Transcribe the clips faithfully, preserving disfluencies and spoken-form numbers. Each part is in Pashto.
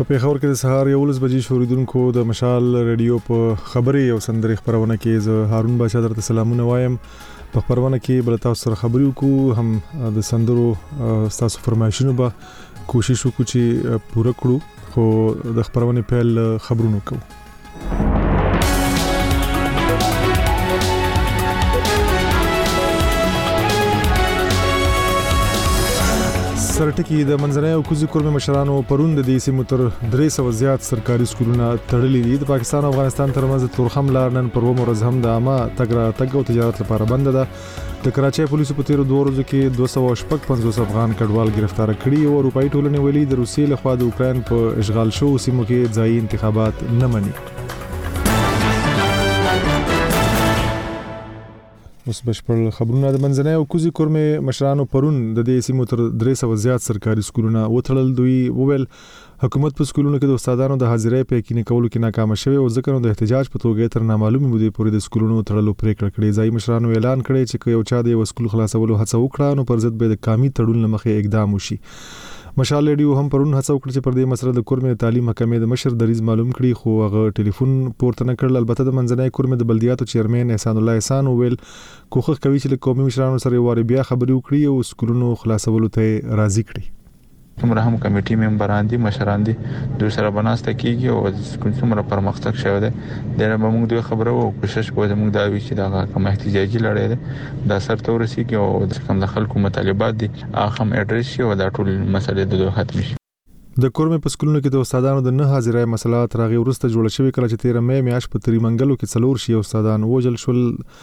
په پیښور کې د سهار یولس بجې شوریدونکو د مشال رادیو په خبري او سندري خبرونه کې زه هارون بادشاہ درته سلامونه وایم. په خبرونه کې بل تاسو سره خبري وکړو، هم د سندرو تاسو فرمایشونه به کوشش وکړو چې پوره کړو، خو د خبرونه پیل خبرونه کوو. سرټکی د منځنۍ او کوزي کورمه مشرانو پرون د دې سیمو تر درې سوه زیات سرکاري سکولونه تړلي دي. د پاکستان او افغانستان ترمنځ تورخم لار نن پر ومو ورځ هم د عامه تګ را تګ او تجارت لپاره بند ده. د کراچۍ پولیسو په تیرو دوه ورځو کې دوه سوه شپږ پنځوس افغان کډوال گرفتار کړي او اروپאי ټولنې ویلي د روسیې لخوا د اوکرين په اشغال شو سیمو کې ځایي انتخابات نه مني. اوس بشپړ خبرونه. د منځنۍ او کوزي کورمه مشرانو پرون د دې سیمو تر درې سوه زیات سرکاري سکولونه وټړل. دوی وویل حکومت په سکولونو کې د استادانو د حاضرۍ په یقیني کولو کې ناکام شوی او ځکه نو د احتجاج په توګه تر نامعلومه مودې پورې د سکولونو تړلو پریکړه کړې. ځایي مشرانو اعلان کړی چې یو چا د یو سکول خلاصولو هڅه وکړه نو پر ضد به د قامي تړون لمخې اقدام وشي. مشال رادیو هم پرون هڅه وکړه چې پر دې مسله د کورمه تعلیم محکمې د مشر دریز معلوم کړي، خو هغه ټلیفون پورته نه کړل. البته د منځنۍ کورمه د بلدیاتو چیرمن احسان الله احسان ویل کوښښ کوي چې له قومي مشرانو سره واره بیا خبرې وکړي او سکولونو خلاصولو ته راضي کړي. کومره هم کمیټي ممبران دي مشران دي دوی سره بناسته کیږي او کومره پرمختګ شوه ده د موږ دوی خبره او کوشش کوو موږ دا وی چې دا کوم احتجاجي لړۍ ده دا سر تور سي کې او د کوم د خلکو مطالبات دي هغه هم اډریس شي او دا ټول مسلې د دوه ختم شي. د کورمه په سکولونو کې د استادانو د نه حاضرۍ مسله تر هغه ورسته جوړه شوې کله چې تیر مې میاش په تریمنګلو کې څلور شي استادان وجل شول.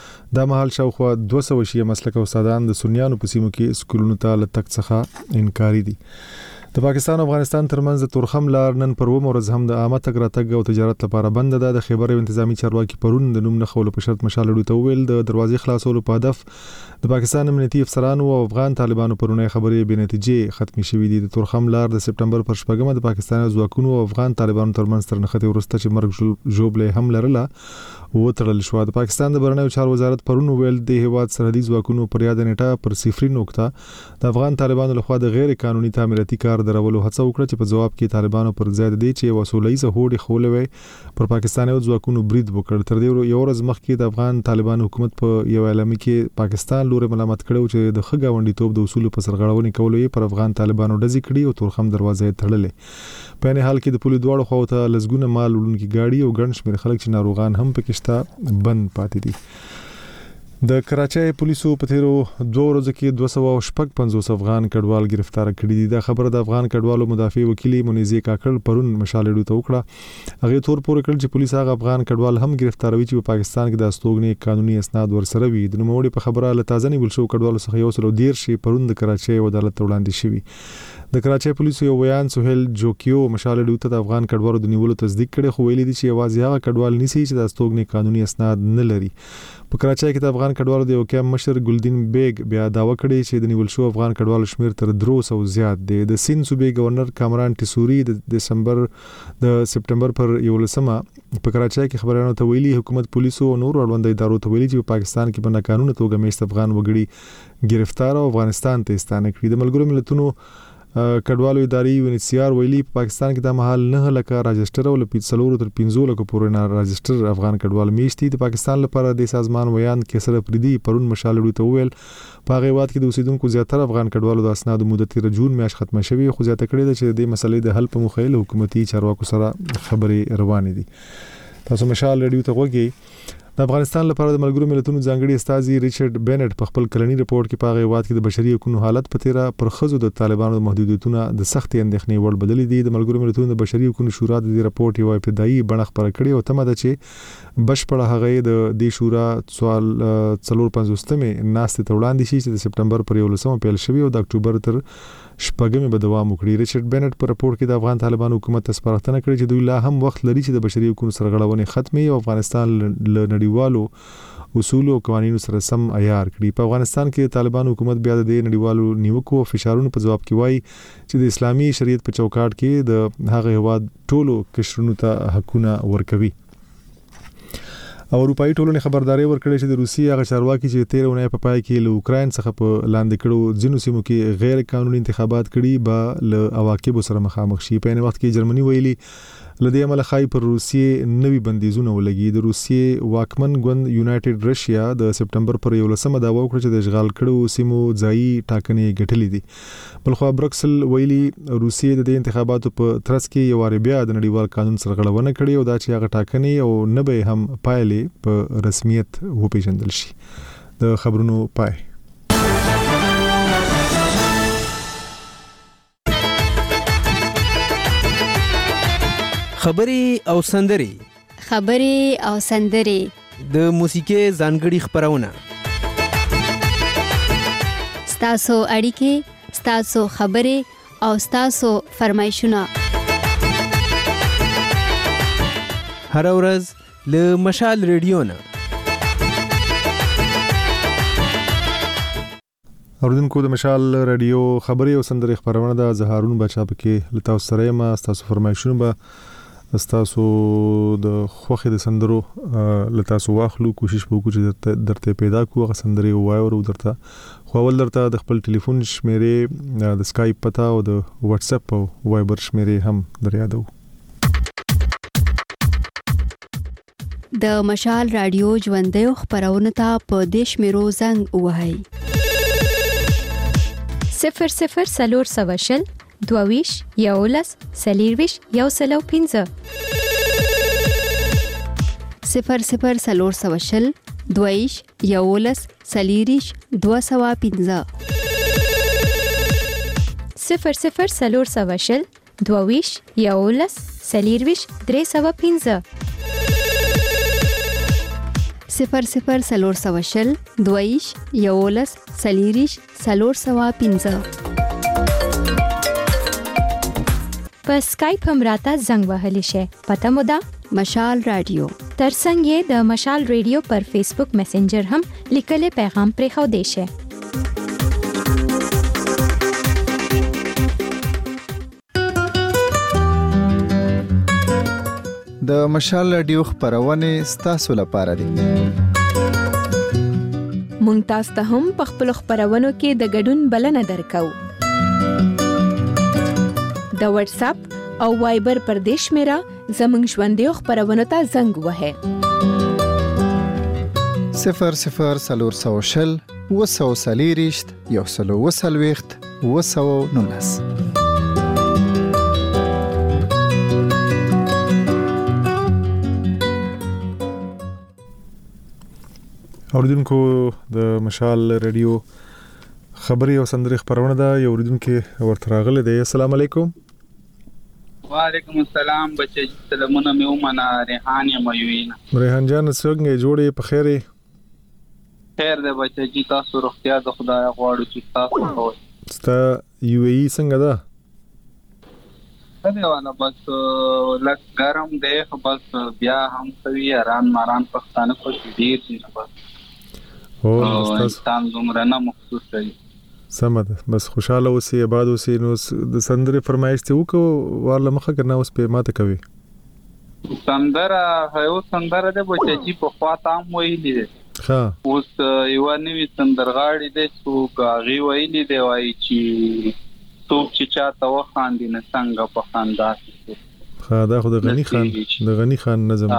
د مهال شاوخوا دوه سوه شي مسلک استادان د سنیانو په سیمو کې سکولونو ته لټک څخه انکاري دي. د پاکستان او افغانستان ترمنځ د تورخم لار نن پر ومو ورځ هم د عامه تګ را تګ او تجارت لپاره بند ده. د خبر او انتظامی چارواکي پرون د نوم نه خول په شرط مشال لړو ته ویل د دروازې خلاصولو په هدف د پاکستان امنیتي افسرانو او افغان طالبانو پرونه خبرې بې نتیجې ختمي شوې دي. د تورخم لار د سپټمبر پر شپږمه د پاکستان ځواکونو او افغان طالبانو ترمنځ تر نخته ورسته چې مرګ جوړبلې هم لرله و تړل شو. د پاکستان د بهرنیو چارو وزارت پرون ویل د هیواد سرحدي ځواکونو پر یاد نیټه پر صفري نقطه د افغان طالبانو لخوا د غیر قانوني تعمیراتي کار درولو هڅه وکړه چې په جواب کې طالبانو پر ځای دی چې وسولېزه هوډي خولوي پر پاکستاني ځواکونو برید وکړ. تر دې یو ورځ مخکې د افغان طالبانو حکومت په یو اعلامیه کې پاکستان لوري ملامت کړو چې د خګاونډي توپ د اصول په سرغړونې کولو یې پر افغان طالبانو ډزې کړې او تورخم دروازې تړلې. په نه حال کې د پولیس دواړو خواو ته لزګونه مال وړونکي گاډي او ګڼ شمېر خلک چې ناروغان هم پکې بند پاتې دي. د کراچۍ پولیسو په تیرو دوه ورځو کې دوه سوه شپږ پنځوس افغان کډوال گرفتار کړي دي. دا خبره د افغان کډوالو مدافع وکیل منیزي کاکړ پرون مشال رادیو ته وکړه. هغه تور پورې کړ چې پولیس هغه افغان کډوال هم گرفتاروي چې په پاکستان کې د استوګنې قانوني اسناد ورسره وي. د نوموړي په خبره له تازه نیول شو کډوالو څخه یو سل ډیر شي پرون د کراچۍ عدالت ته وړاندې شوی. د کراچۍ پولیسو یو بیان سہیل جوکیو مشال رادیو ته د افغان کډوالو د نیولو تصدیق کړي، خو ویلي دي چې یوازې هغه کډوال نیسي چې د استوګنې قانوني اسناد نه لري. په کراچۍ کې د افغان کډوالو د یو کم مشر ګلدین بیگ بیا داوا کړی چې د نیول شو افغان کډوالو شمیر تر درو سوه زیات دی. د سین صوبې گورنر کامران ټیسوري د دسمبر د سپټمبر پر یولسمه په کراچۍ کې خبرانو ته ویلي حکومت پولیسو او نور اړوند ادارو ته ویلي چې په پاکستان کې په ناقانونه توګه میشت افغان وګړي گرفتار او افغانستان ته ستانه کړي. د ملګرو ملتونو کډوالو اداري یونیسیار ویلي په پاکستان کې د مهال نه لکه راجستر او لپاره څلور تر پنځه لکه پورې نه راجستر افغان کډوال میشتي. د پاکستان لپاره د سازمان ویان کې سره پردي پرون مشال لړو ته ویل په هغه وخت کې د اوسیدونکو زیاتره افغان کډوالو د اسناد مدت تر جون میاشت ختمه شوی، خو زیاته کړي چې د مسلې د حل په مخه له حکومتي چارواکو سره خبرې روانې دي. تاسو مشال رادیو ته وګورئ. د افغانستان لپاره د ملګرو ملتونو ځانګړي استازي ریچارډ بینټ په خپل کلنی رپورت کې په هغه وخت کې د بشري حقوقو حالت په تیره پر خزو د طالبانو محدودیتونه د سختي اندېښنې وړ بدلې دي. د ملګرو ملتونو د بشري حقوقو شورا د دې رپورت یو ابتدایي بڼه خبره کړې او تمه ده چې بشپړه هغه د دې شورا سوال څلور پنځوستمه ناستې ته وړاندې شي چې د سپټمبر پر یولسمه پیل شوی او د اکتوبر تر شپږمې به دوام وکړي. ریچارډ بینټ په رپورت کې د افغان طالبانو حکومت ته سپارښتنه کړې چې دوی لا هم وخت لري چې د بشري حقوقو سرغړونې ختمي او افغانستان له نړیوالو اصول او قوانینو سره سم عیار کړي. په افغانستان کې طالبانو حکومت بیا د نړیوالو نیوکو او فشارونو په جواب کې وایي چې د اسلامي شریعت په چوکاټ کې د هغه هواد ټولو قشرونو ته حقونه ورکوي. اروپאי ټولنې خبرداري ورکړې چې د روسیې هغه چارواکي چې تیر ونې په پای کې له اوکرين څخه په لاندې کړو ځینو سیمو کې غیر قانوني انتخابات کړي به له عواقب سره مخامخ شي. په ان وخت کې جرمني ویلي لدې عمل خای پر روسیې نوي بندیزونه ولګي. د روسیې واکمن ګوند یونایټډ رشیا د سپټمبر پر یولسمه دا وکړه چې د اشغال کړو سیمو ځایي ټاکنې ګټلې دي. بلخو برکسل ویلي روسیې د انتخاباتو په ترڅ کې یو بیا د نړیوال قانون سره غړونه کړې او دا چې هغه ټاکنې او نه به هم پایلې په رسمیت وپیژندل شي. د خبرونو پای. خبري او سندري خبري او سندري د موسیقي ځانګړي خبرونه ستاسو اړیکې ستاسو خبري او ستاسو فرمایشونه هر ورځ له مشال ریډیو نه. اوردونکو د مشال ریډیو خبري او سندري خبرونه د زهارون بچا پکې لتا سره ما ستاسو فرمایشونه به ستاسو د خوخه د سندرو لتا سو واخلو کوشش وکړو چې درته پیدا کوو غ سندري وایو ورو درته خو ول درته د خپل ټلیفون شمیرې د سکایپ پتا او د واتس اپ او وایبر شمیرې هم دریادو. د مشال رادیو ژوندې خبرونه ته په دیش میرو زنګ وهاي صفر صفر سلور سواشل دوویش یولس سلیرویش یو سلو پینزه صفر صفر سلور سواشل دوویش یولس سلیریش دو سوا پینزه صفر صفر سلور سواشل دوویش یولس سلیرویش درې سوا پینزه صفر صفر سلور سواشل دوویش یولس سلیریش سلور سوا پینزه. په سکایپ هم راته زنګ وهلی شي. پته مو ده مشال رادیو. ترڅنګ یې د مشال ریډیو پر فیسبوک میسنجر هم لیکلي پیغام پرې خو دی شي. د مشال رادیو خبرونه ستاسو لپاره دي. مونږ تاسو ته هم په خپل خبرونو کې د ګډون بلنه درکو. د واتس اپ او وایبر پر دیش میرا زمنګ ژوندې خبرونه ته زنګ وهه صفر صفر سلور سوشل وسو سلیریشت یو سلو وسلويخت وسو نونس. اوریدونکو د مشال ریډیو خبري او سندري خبرونه ده. یو اوریدونکو ورته راغله دی. السلام علیکم. وعلیکم السلام بچی سلامونه مې ومنه. ریحان یم یوینا. ریحان جان څنګه جوړې په خیره؟ خیر ده بچی جی تاسو روغتیا د خدای غواړو چې تاسو خوښ. ستا یو ای څنګه ده؟ څه وانا بس لږ ګرم دی خو بس بیا هم کوي اران ماران پښتانه په ډیر دي نه بس. او انسان دومره نه مخصوص دی. سمه بس خوشاله اوسې آباد اوسې. نو د سندره فرمایش ته وکړو ورله مخه کنه اوس په ماته کوي سندره هیو سندره د بچی په خوا تام ویلې ده. ها اوس یو نوې سندرغاړي د څوک غي ویلې دی وای چې څوک چې چاته وخاندي نه څنګه په خندا شي. ها دا خو د غنی خان د غنی خان نظم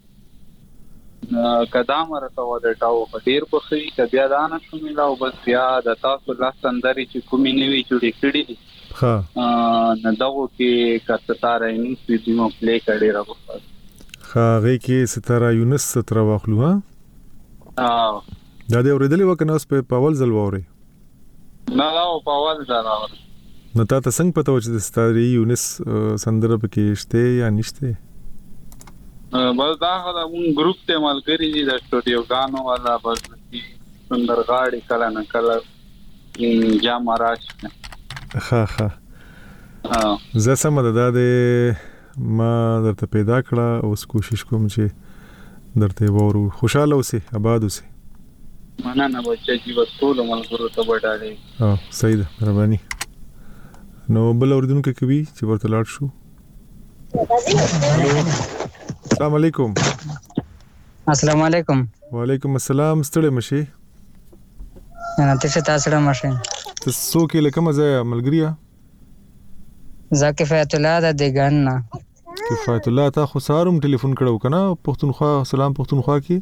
قدم راته ودټاو په ډیر په خې ک بیا دانه شومیلا او بس بیا د تاسو لاس اندرې چې کومې نیوي جوړې کړې دي. ها نه دغه کې کستاره یې نو سویډیمو پلی کړي راغله. ها غي کې ستاره یونس ستاره واخلو. ها اه دا دې اوریدلې وکنه اوس په پاول ځل ووري نه دا په پاول ځل ووري. نو تا ته څنګه پته و چې ستاره یونس سندره پکې شته یا نشته؟ بس دا غدا مون ګروپ ته ملګری دي د سټوډیو غانو والا بس سندرغاړي کله نه کله جام راځي. ها ها اه زه سم ده د ما درته پیدا کړه اوس کوشش کوم چې درته وورو. خوشاله اوسې آباد اوسې. مننه بچی چې ټول ملګرو ته وډاړي. اه صحیح ده مهرباني. نو بل اوردونکو کوي چې ورته لاړ شو. السلام علیکم. السلام علیکم. وعلیکم السلام. ستړي مشي. نه ته څه تاسو را مشه. ته څوک له کوم ځای ملګریا؟ زکه فیت الله د دګن نه. کفایت الله تا خو ساروم ټلیفون کړو کنه پښتونخوا سلام پښتونخوا کی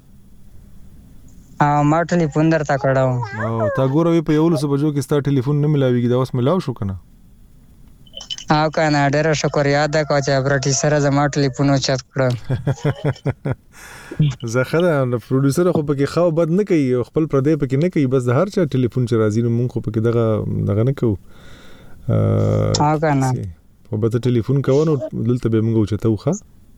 ا ما ټلیفون درته کړو او تا ګوروي په یو لسو بجو کې ستا ټلیفون نه ملاويږي دا اوس ملاو شو کنه او کنه ډېر شکریا ده کو چې برټي سره زما ټلیفون او چت کړو زخره نو پروډوسر خو پکې خو بد نه کوي خپل پردې پکې نه کوي بس د هر چا ټلیفون چې راځي نو مونږ خو پکې دغه دغه نه کوو ا کنه په بده ټلیفون کوو دلته به موږ چته وخه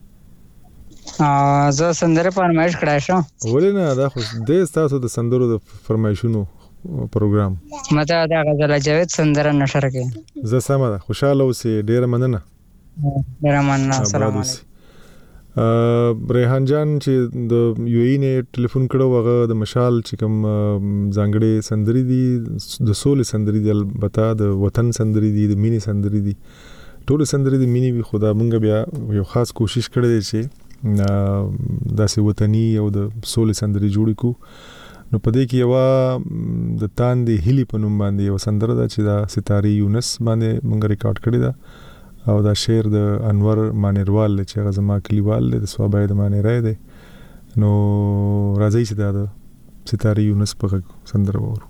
ا زه سندره فرمایش کړای شو ولې نه دا خو د تاسو د سندرو د فرمایشونو پروګرام مته دا غزل جاوید سندره نشر کې زه سم ده خوشاله اوسې ډیر مننه ډیر مننه السلام علیکم ا ریحان جان چې د یو ای نه ټلیفون کړو هغه د مشال چې کوم ځانګړي سندري دي د سولې سندري دي البته د وطن سندري دي د مینې سندري دي ټول سندري د مینې وی خدا مونږ بیا یو خاص کوشش کړی دی چې داسې وطني او د سولې سندري جوړ کو نو پدې کې یو د تاندې هلي په نوم باندې یو سندره ده چې دا ستاري یونس باندې مونږ ریکارډ کړی ده او دا شعر د انور مانیروال چې هغه زما کلیوال د صوابای د مانی راي دی نو راځي چې دا د ستاري یونس په سندره وورو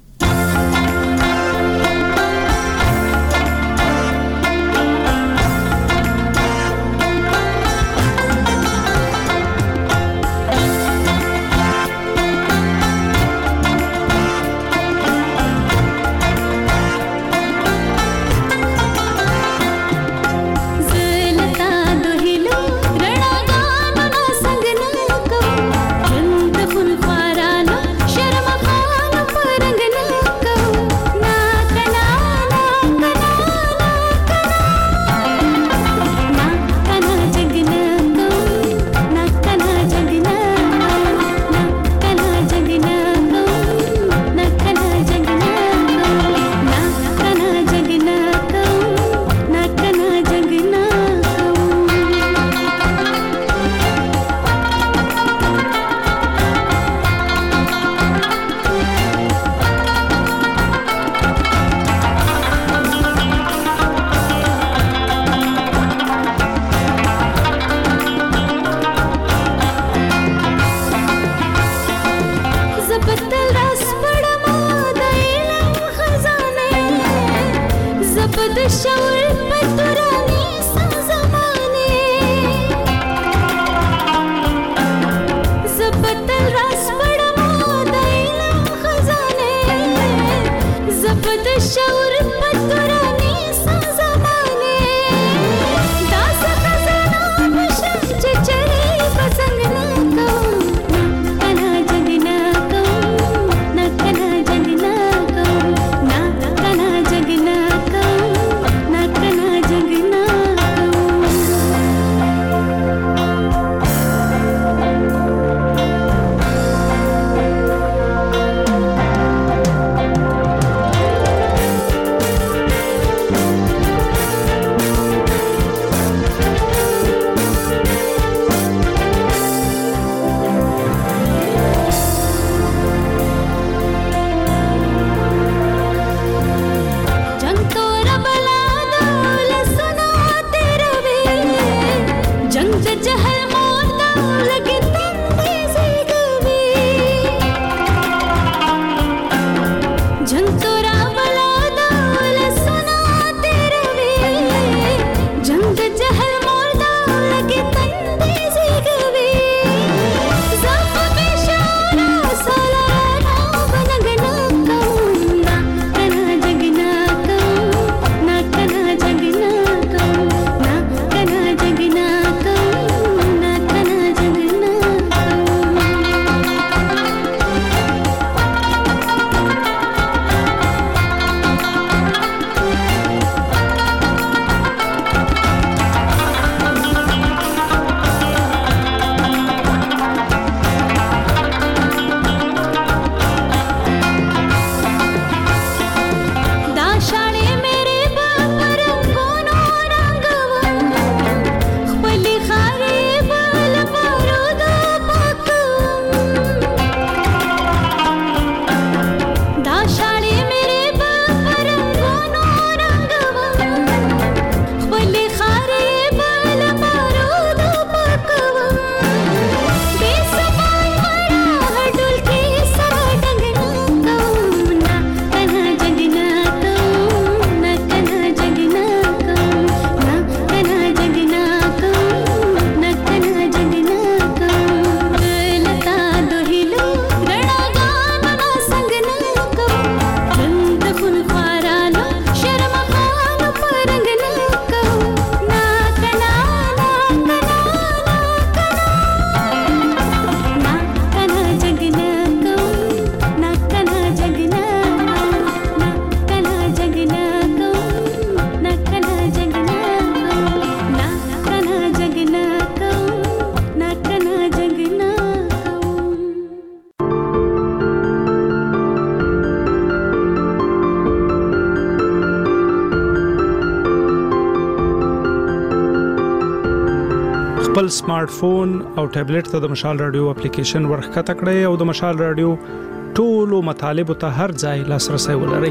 خپل سمارټ فون او ټابلیټ ته د مشال رادیو اپلیکیشن ورخکته کړئ او د مشال رادیو ټولو مطالبه ته هر ځای لاسرسي ولرئ.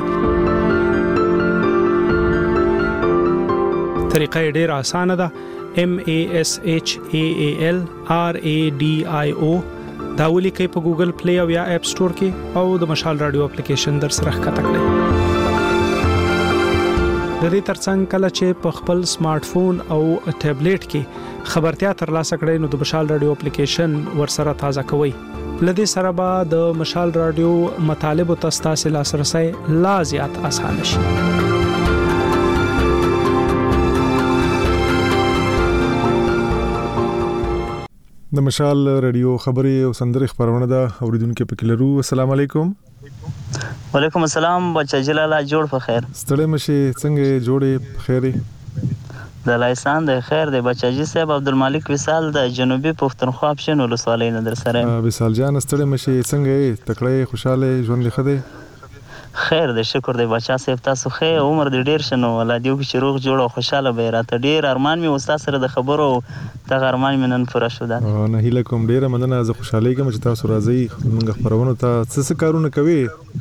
طریقه ډیره اسانه ده. M A S H A A L R A D I O دا ولیکئ په ګوګل پلی او یا اپ سٹور کې او د مشال رادیو اپلیکیشن در سره ښکته کړئ. د دې ترڅنګ کله چې په خپل سمارټ فون او ټابلیټ کې خبرتیا ترلاسه کړئ نو د مشال رادیو اپلیکیشن ورسره تازه کوئ. لدې سره به د مشال رادیو مطالب ته ستاسو لاسرسي لا زیات اسانه شي. د مشال رادیو خبري او سندري خبرونه ده اوریدونکو په کلرو. السلام علیکم. وعلیکم السلام بچا جلاله جوړ په خیر. ستړي مشي څنګه جوړې په خیره؟ د لایسان د خیر د بچا جی صاحب عبدالمالک وصال د جنوبي پښتونخوا پښنو ولسوالۍ نه در سره. وصال جان ستړي مشي څنګه تکړه خوشاله ژوند لخده؟ خیر د شکر د بچا صاحب تاسو خیر عمر د ډیر شنو ولادیو کې روغ جوړ او خوشاله به راته ډیر ارمان می استاد سره د خبرو د ارمان می نن پوره شو. دا نه هیله کوم ډیر مننه زه خوشاله کوم چې تاسو راځي موږ خبرونه ته څه څه کارونه کوي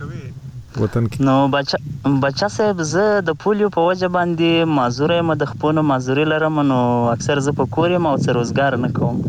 وطن کې. نو بچا بچا صاحب زه د پولیو په وجه باندې معذور یم د خپل معذوري لرم نو اکثر زه په کور یم او څه روزګار نه کوم.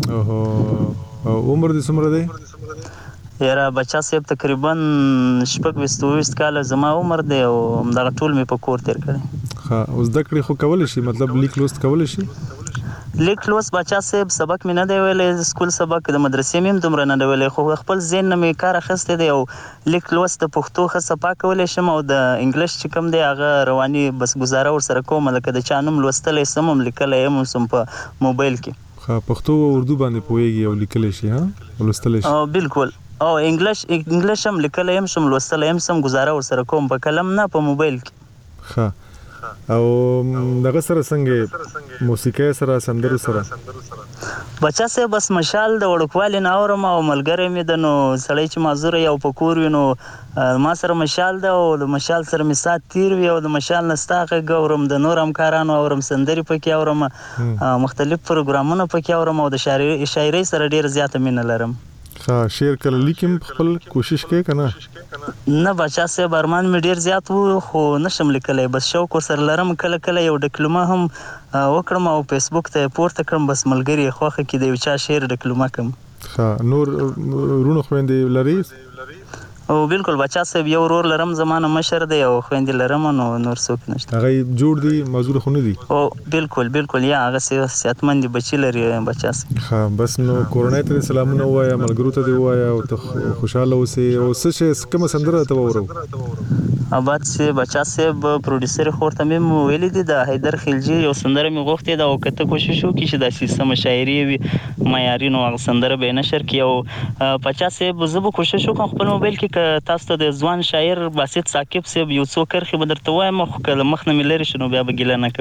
اوه عمر دې څومره دی؟ یاره بچا صاحب تقریبا شپږ ویشت ویشت کاله زما عمر دی او همدغه ټول مې په کور تیر کړی. ښه اوس زده کړې خو کولی شي مطلب لیک لوست کولی شي؟ لیک لوست بچا صاحب سبق مې نه دی ویلی سکول سبق د مدرسې مې هم دومره نه دی ویلی خو خپل ذهن نه مې کار اخیستی دی او لیک لوست د پښتو ښه صفا کولی شم او د انګلیش چې کوم دی هغه رواني بس ګزاره ورسره کوم لکه د چا نوم لوستلی سم هم لیکلی یم سم په موبایل کې. ښه پښتو او اردو باندې پوهېږي او لیکلی شي ها لوستلی شي؟ بالکل او انګلیش انګلیش هم لیکلی هم شم لوستلی هم سم ګزاره ورسره کوم په قلم نه په موبایل کې. ښه او دغه سره څنګه موسیقي سره سندرو سره؟ بچا صاحب بس مشال د وړوکوالي نه اورم او ملګری مې د نو سړی چې معذور یو په کور وي نو ما سره مشال ده او د مشال سره مې ساعت تیر وي او د مشال نه ستا غږ اورم د نور همکارانو اورم سندرې پکې اورم مختلف پروګرامونه پکې اورم او د شاعرۍ سره ډېره زیاته مینه لرم. ښه شعر کله لیکم خپل کوشش کې که نه؟ نه بچا صاحب ارمان مې ډېر زیات و خو نشم لیکلی بس شوق ورسره لرم کله کله یو ډکلومه هم وکړم او فیسبوک ته یې پورته کړم بس ملګري یې خوښه کړي د یو چا شعر ډکلومه کړم. ښه نور وروڼه خویندې لري؟ او بالکل بچا صاحب یو ورور لرم زمانه مشر دی او خویندې لرم نو نور څوک نشته. هغه جوړ دي معذور خو نه دي؟ او بالکل بالکل یا هغه صحتمند بچی لري بچا صاحب. ښه بس نو کورنۍ ته سلامونه ووایه ملګرو ته دې ووایه او ته خوشحاله اوسې او څه شی کومه سندره ته واورو؟ آباد صاحب بچا صاحب پروډوسر خور ته مې ویلي دي د حیدر خلجي یو سندره مې غوښتې ده او که ته کوشش وکړي چې داسې سمه شاعري وي معیاري نو هغه سندره به یې نشر کړي او بچا صاحب زه به کوشش وکړم خپل موبایل کې که تاسو ته د ځوان شاعر باسط ثاقب صاحب یو څو کرښې به درته وایم خو که له مخ نه مې لرې شي نو بیا به ګیله نه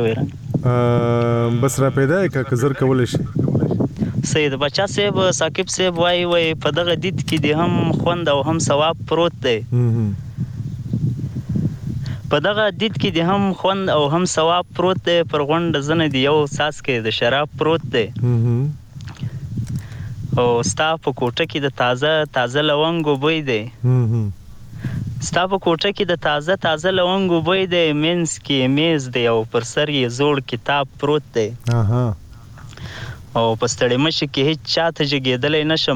کوئ بس را پیدا یې که زر کولی شي؟ سید بچا صاحب ثاقب صاحب وایي وایي په دغه دید کې د هم خوند او هم ثواب پروت دی په دغه دید کې د هم خوند او هم ثواب پروت دی پر غونډه زنه د یو څاڅکی د شراب پروت دی او ستا په کوټه کې د تازه تازه لونګو بوی دی ستا په کوټه کې د تازه تازه لونګو بوی دی منځ کې میز دی او پر سر یې زوړ کتاب پروت دی او په ستړې مشي کې هیڅ چاته جګېدلی نشم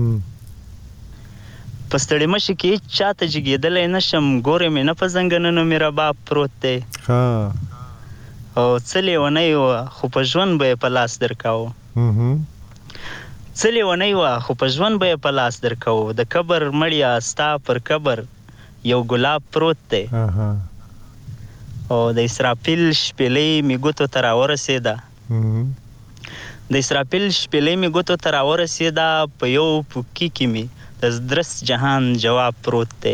په ستړې مشي کې هیڅ چاته جګېدلی نشم ګورې مې نه په زنګنونو مې رباب پروت دی او څه لیونی وه خو په ژوند به یې په لاس درکاوه څه لیونی وه خو په ژوند به یې په لاس درکوو د قبر مړیا ستا پر قبر یو ګلاب پروت دی او د اسرافیل شپېلۍ مې ګوتو ته راورسېده د اسرافیل شپېلۍ مې ګوتو ته راورسېده په یو پوکي کې مې د درس جهان جواب پروت دی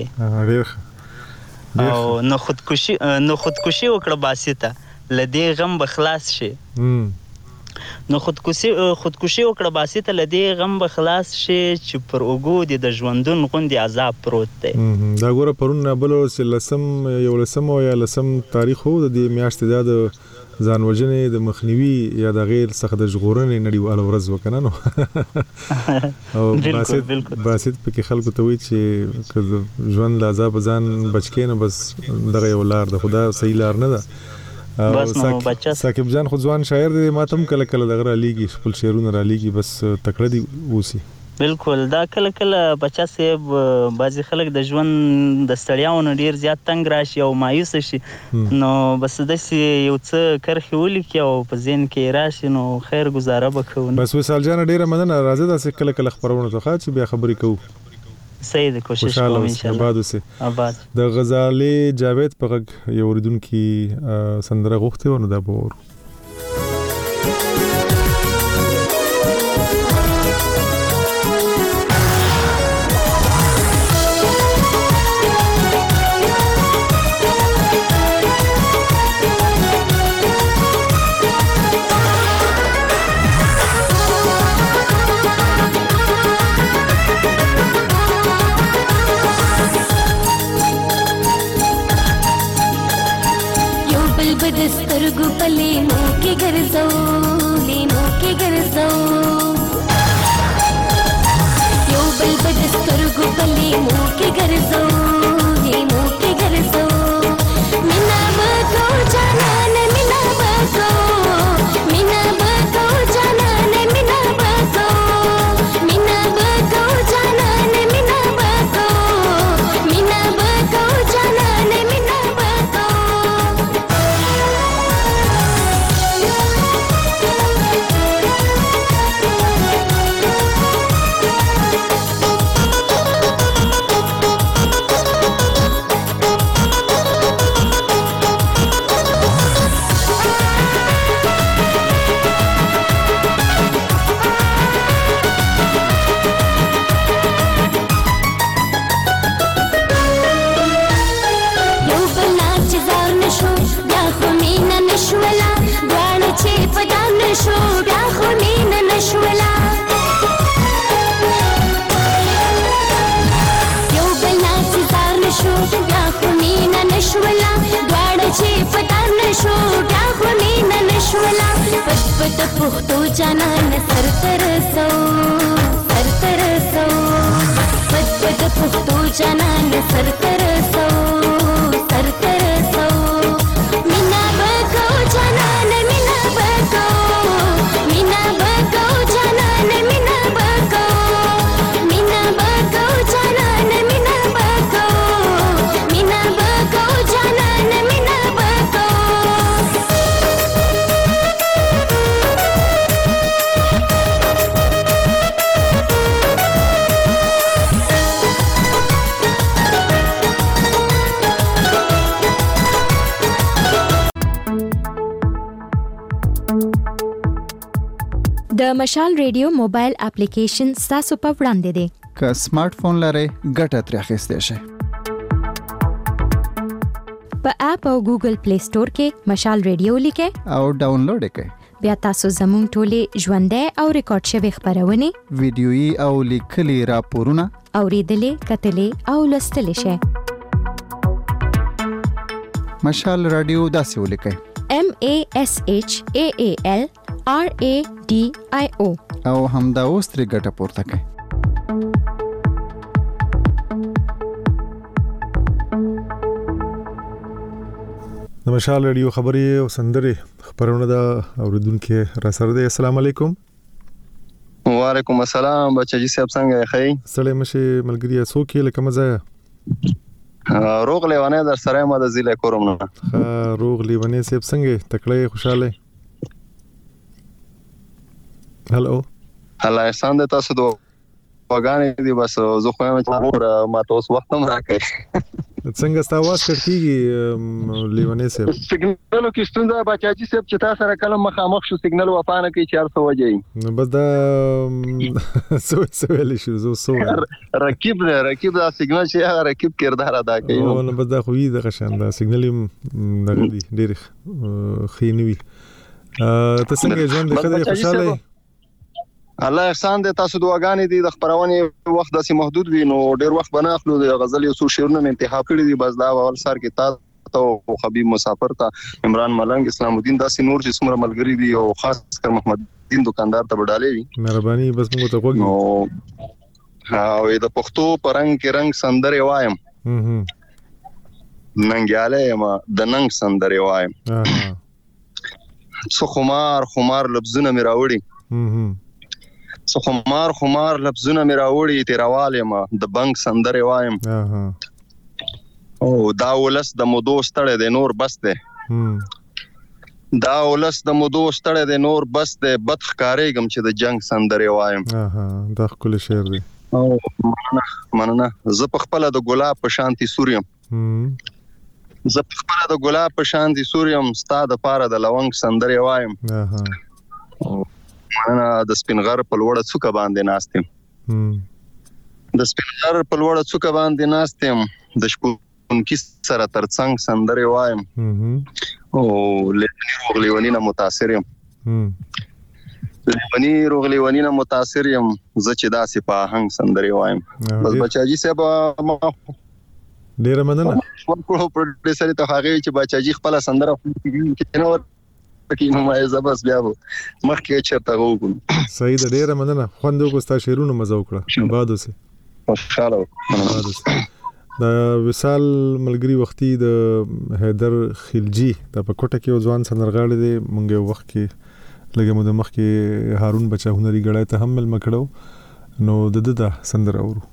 او نو خودکشي نو خودکشي وکړه باسطه له دې غم به خلاص شي نو خودکشي خودکشي وکړه باسطه له دې غم به خلاص شي چې پر اوږو دې د ژوندون غوندې عذاب پروت دی دا ګوره پرون بل ورځ لسم یولسم او یا لسم تاریخ و د دې میاشتې دا د ځان وژنې د مخنیوي یا د غیر څخه د ژغورنې نړیواله ورځ وکنه نو او باسط باسط په کې خلکو ته وی چې ژوند لا عذاب ځان بچکې نه بس دغه یو لار د خدا صحیح لار نه ده. بس نو بچا ساکب جان خو ځوان شاعر دی ماتم کله کله دغه را لیږي خپل شعرونه را لیږي بس تکړه دی اوسي. بالکل دا کله کله بچا صاحب بعضی خلک د ژوند د ستړیاونو ډیر زیات تنگ راشي او مایوس شي نو بس داسې یو څه کرښې ولیکي او په ذهن کې راشي نو خیر گزاره وکړو. بس وصال جان ډیره مننه راځه داسې کله کله خبرونه ته چې بیا خبرې کوو. صحیح ده کوشش کوم ان شاء الله. آباد اوسه. آباد. د غزالې جاوید په غږ یو اوریدونکي سندره غوښته و نو دا به ور سترګو په لینو کې ګرځو لینو کې ګرځو یو بل په سترګو په لینو کې ګرځو لینو کې ګرځو مینا بکو جانان مینا بکو مینا بکو جانان مینا بکو مینا بکو جانان مینا بکو مینا بکو جانان مینا بکو پت پختو جانان سر ترسو سر ترسو پت پت پختو جانان سر ترسو سر ترسو مینا بکو جانان مینا بکو مینا بکو جانان مینا بکو مینا بکو جانان مینا بکو مینا بکو جانان مینا بکو د مشال ریډیو موبایل اپلیکیشن تاسو په وړاندې دی. که سمارټ فون لرئ ګټه ترې اخیستی شئ. په اپ او ګوګل پلی سٹور کې مشال ریډیو لیکئ او ډاونلوډ یې کړئ. بیا تاسو زموږ ټولې ژوندۍ او ریکارډ شوي خبرونه ویډیويي او لیکلي راپورونه اوریدلې کتلې او لوستلې شئ. مشال رادیو داسې ولیکئ M A S H A A L R A D I O او همدا اوس ترې ګټه پورته کړئ. د مشال رادیو خبري او سندري خبرونه دا اوریدونکو را سره دي. السلام علیکم. وعلیکم السلام بچی صاحب څنګه یې؟ سلام مشه ملګری څوک یې لکه مزه روغ لیوانه در سره ما د ضلع کوم نه روغ لیوانه صاحب څنګه تکړه خوشاله؟ هالو الله احسان د تاسو دوه وګانې دی بس زه خو ما ما تاسو وخت هم راکړئ. څنګه تاسو واس کړکیږي لیوانه صاحب؟ سیګنالو کې ستونزه بچاجي صاحب چې تاسو سره کلم مخامخ شو سیګنال وپانه کوي چار سو وجه بس دا سو سوال شو زو سو رکیب رکیب دا سیګنال چې هغه رکیب کردار ادا کوي نو بس دا خو یې د قشان دا سیګنال دغه دی ډېر خینوي. ته څنګه ژوند د خدای خوشاله؟ الله احسان دې تاسو دواګانې دي د خبرونه وخت داسې محدود وي نو ډېر وخت بنه اخلو د غزل یو څو شعرونه انتخاب کړی دي بس دا اول سر کې تا ته او حبیب مسافر ته عمران ملنګ اسلام الدین داسې نور چې څومره ملګری دي او خاص کر محمد الدین دکاندار ته وډالې وي مهرباني بس موږ ته وګورئ. او د پښتو پرنګ کې رنگ سندره وایم ننګیاله ما د ننګ سندره وایم څو خمار خمار لفظونه مې راوړي څو خمار خمار لفظونه مې راوړي تیرواله ما د بنګ سندره وایم او دا ولس د مودو ستړی دی نور بس دی دا ولس د مودو ستړی دی نور بس دی بد ښکارېږم چې د جنگ سندره وایم. دا ښکلی شعر دی. او مننه مننه زه په خپل د ګلاب په شانتي سوریم زه په خپل د ګلاب په شانتي سوریم ستا د پاره د لونګ سندره وایم. مننه د سپینغر په لوړه څوکه باندې ناستم د سپینغر په لوړه څوکه باندې ناستم د شپونکي سره ترڅنګ سندره وایم. او لېونی روغ لیونی نه متاثر یم لیونی روغ لیونی نه متاثر یم زه چې داسې په آهنګ سندرې وایم. بس بچاجي صاحب ما ډېره مننه ورکړو پروډوسر ته هغه چې بچاجي خپل سندره کې نو پکې نو ما زبس بیا مخکې چرته وګورم. صحیح ده ډېره مننه خوند وکړو ستا شعرونه مزه وکړه بعد اوسه خوشاله. د وصال ملګری وختي د حیدر خلجی د پکوټه کې ځوان سندرغاړي دی مونږ یو وخت کې لکه مو د مخ کې هارون بچا هنري غړای ته هم مل مکړو نو د د د سندر اورو.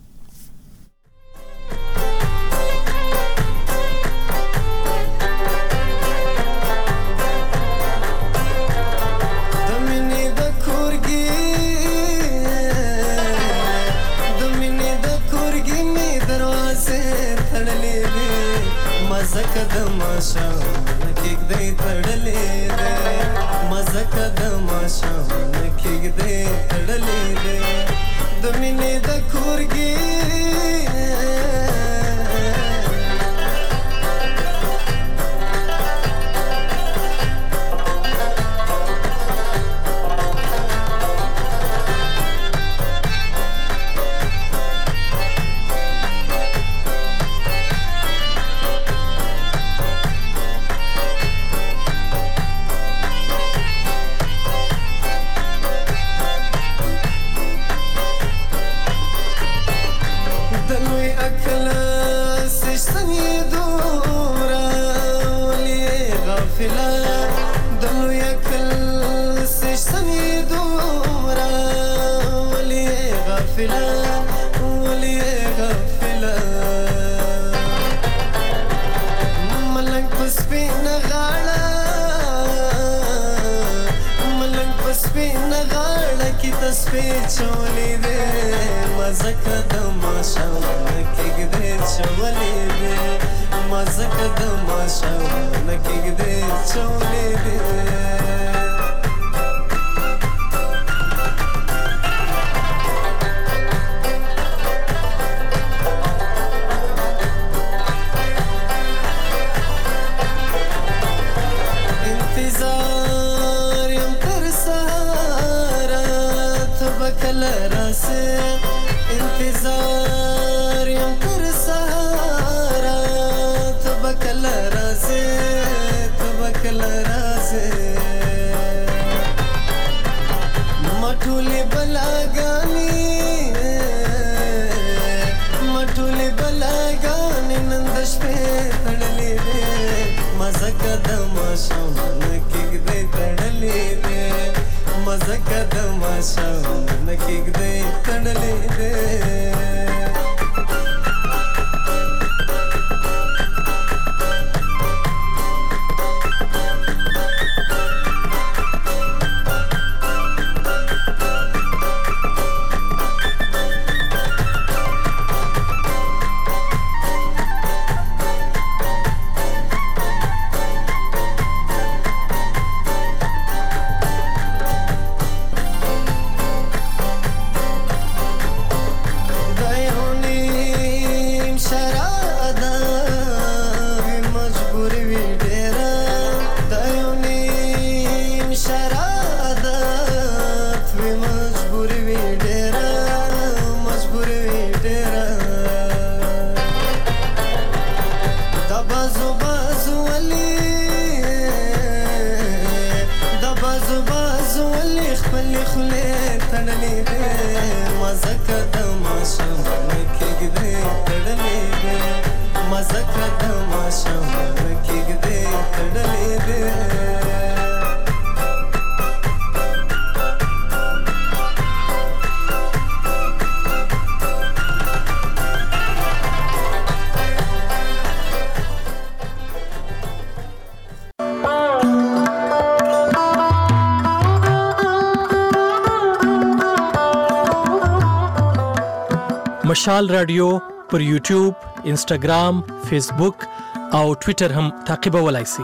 Dayon خلې تړلې دې مزکه د ماشوم کېږدې تړلې دې مزکه د ماشوم کېږدې تړلې دې مشال رادیو پر یوټیوب، انسټاګرام، فیسبوک او ټوئیټر هم تعقیبولای شئ.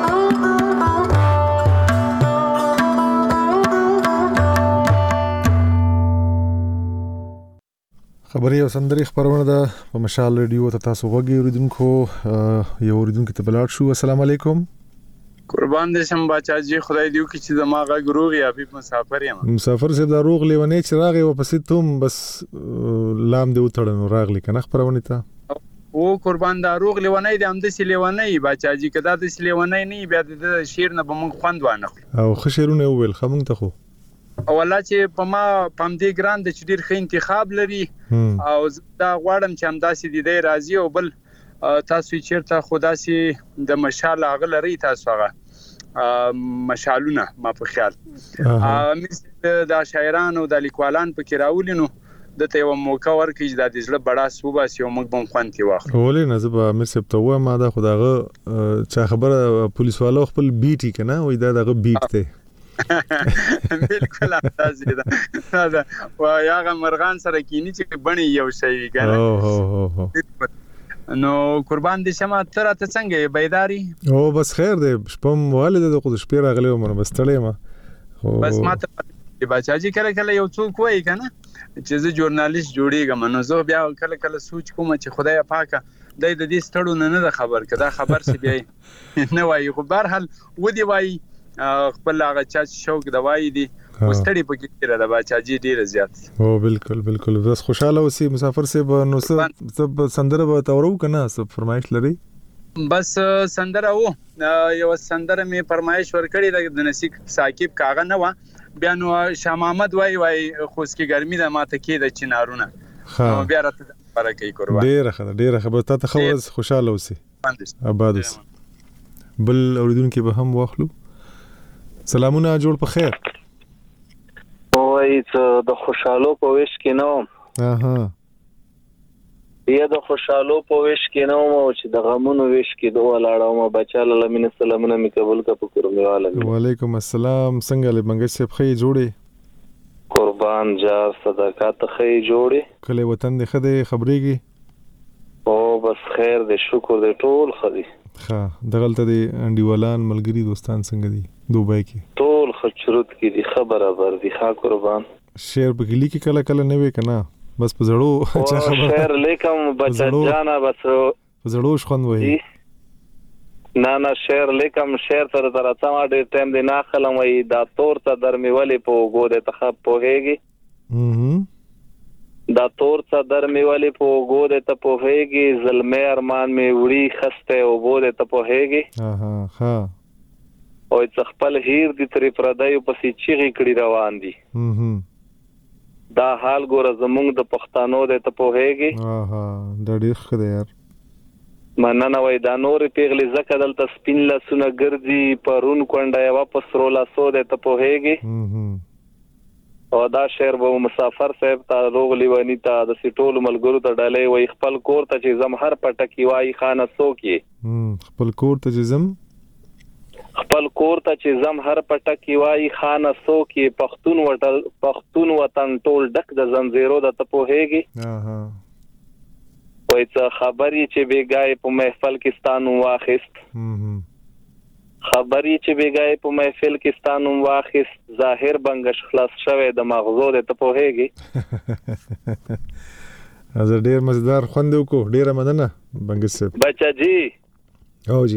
خبري او سندري خبرونه ده په مشال رادیو ته تاسو وګورئ. اوریدونکو یو اوریدونکو ته بلاد شو. السلام علیکم. قربان دې شم باچا جی، خدای دې وکړي چې زما غږ روغ یا په مسافر یم. مسافر سره دا روغ لیونی چې راغی او پسې توم بس لام دې وتړنو راغلی کنه خبرونه ته. او قربان دا روغ لیونی دې هم د لیونی باچا جی، کدا د لیونی نه بیا د شیر نه به مونږ خوند وانه او خشرونه ویل خمون ته خو او الله چې په ما پم دې ګران د چډیر خې انتخاب لري او دا غواړم چې هم داسې دې دی راضي او بل تاسو چیرته خدا سي د مشال اغلري تاسو هغه مشالونه ما په خیال ا د شاعرانو د لیکوالان په کراولینو د ته یو موقع ورکړي د دې ځله بڑا صوبه سي موږ بم خوانتي واخلو. ولې نه زه به امیر صاحب ته وایم ما دا خداغه چا خبره پولیس والو خپل بیټي کنه وای دا دغه بیټ ته بالکل اندازې ده دا و یاغه مرغان سره کینی چې بڼي یو شی کنه. او هو هو نو قربان دې شمه تر ته څنګه بیداری؟ او بس خیر دې شپم والد د خود شپې راغلی و مر بس تړې ما بس ما ته بچا جی کله کله یو څوک وای کنه چې زه ژورنالیست جوړیږم نو زه بیا کله کله سوچ کوم چې خدای پاکه د دې ستړو نه نه خبر کدا خبر سی بیا نه وای خو بهر حال ودی وای خپل هغه چا شوق د وای دی مستړی پکې را د بچا جی ډیر زیات. او بالکل بالکل بس خوشاله اوسې مسافر سے نو سب سندره به تورو کنه سب فرمایش لري. بس سندره وو یو سندره می فرمایش ورکړی د نصیب ساکب کاغه نه و بیا نو شاه محمد وای وای خوسکی ګرمي د ماته کې د چنارونه نو بیا راته برکې قربان. ډیر ښه ډیر ښه به تاسو خو خوشاله اوسې آباد اوسې. بل اوریدونکو به هم واخلو. سلامونه جوړ په خیر. وای ته د خوشالو په وش کې نو اها یا د خوشالو په وش کې نو چې د غمونو وش کې دوه لاړو ما بچاله لمن سلامونه می قبول کا په کورمیواله. وعلیکم السلام. څنګه له منګ صاحب خې جوړې قربان جار صدقات خې جوړې کله وطن دې خدای خبرېږي او بس خیر دې شکر دې ټول خدي ها دغلته دې انډیوالان ملګری دوستان څنګه دي دوبای کې ټول خچرت کې دي خبره بر دي ښا قربان. شعر په کلی کې کله کله نه وې کنه بس په زړو چا خبره شعر لیکم بچا جانا بس په زړو خوند وې نه نه شعر لیکم شعر تر تر اتما ډېر ټایم دی نه خلم وې دا تور ته درمي ولې په وګوده تخ په هيږي هم دا تور ته درمي ولې په وګوده ته په هيږي ظلمه ارمان می وړي خسته وګوده ته په هيږي اها ها او څ خپل هیر دي تر پردایو پسې چیغي کړي روان دي. هم دا حال ګور زمونږ د پښتانو د ته په هيږي اها دا ډیر خدای یار مننه وای دا نور پیغلې زکه دلته سپین لاسونه ګرځي پرون کونډه واپس رولا سو د ته په هيږي. او دا شعر به مسافر صاحب ته روغلی ونی ته د سټول ملګرو ته ډالې وای خپل کور ته چې زم هر پټکی وای خانه سو کې خپل کور ته چې زم خپل کور ته چې زم هر پټکی وای خانه سو کې پښتون وټل پښتون وطن ټول ډک د زنجیرو د ته په هيږي. اها وای څه خبري چې بیګای په محفل کې ستانو واخست خبري چې بیګای په محفل کې ستانو واخست ظاهر بنگش خلاص شوه د مغزو د ته په هيږي. از ډیر مزدار خوند وکړو ډیر مننه بنگش صاحب. بچا جی او جی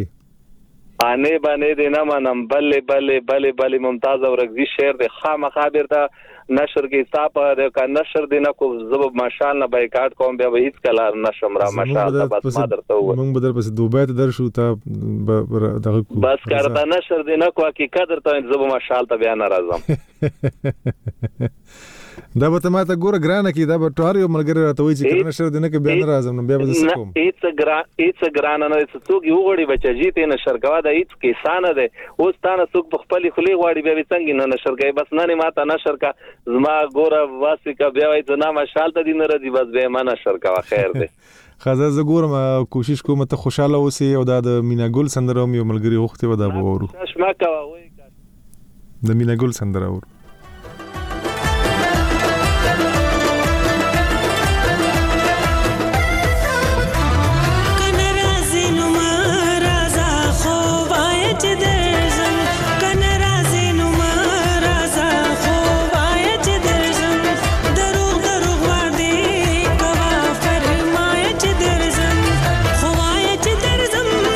انې باندې دې نه منم بلې بلې بلې بلې ممتاز او رغزي شعر د خامخا بیرته نشر کې صاحب د کا نشر دینه کو زب ماشال نه بایکاټ کوم بیا به هیڅ کله نشم را ماشال بس ما درته و موږ بدل پس دوبه ته درشو ته دغه بس کارته نشر دینه کو کی قدر ته زب ماشال ته بیا ناراضم دا به ته ماته ګوره ګرانه کې دا به ټوار یو ملګری راته وایي چې کله نشر دی نه کې بیا نه راځم نو بیا به څه کوم هیڅ ګران هیڅ ګران نه څوک یو غړي بچی ته نشر کوا دا هیڅ کسان ده اوس تانه څوک په خپل خلی غواړي بیا څنګه نه نشر کوي بس نه ماته نشر کا زما ګوره واسي کا بیا وایي ته نه مشال ته دی نه راځي بس به ما نشر کوا خیر ده خزه زه ګورم کوشش کوم ته خوشاله اوسې او دا د مینا ګل سندره یو ملګری وخت و دا به ورو شما کوا وای د مینا ګل سندره ورو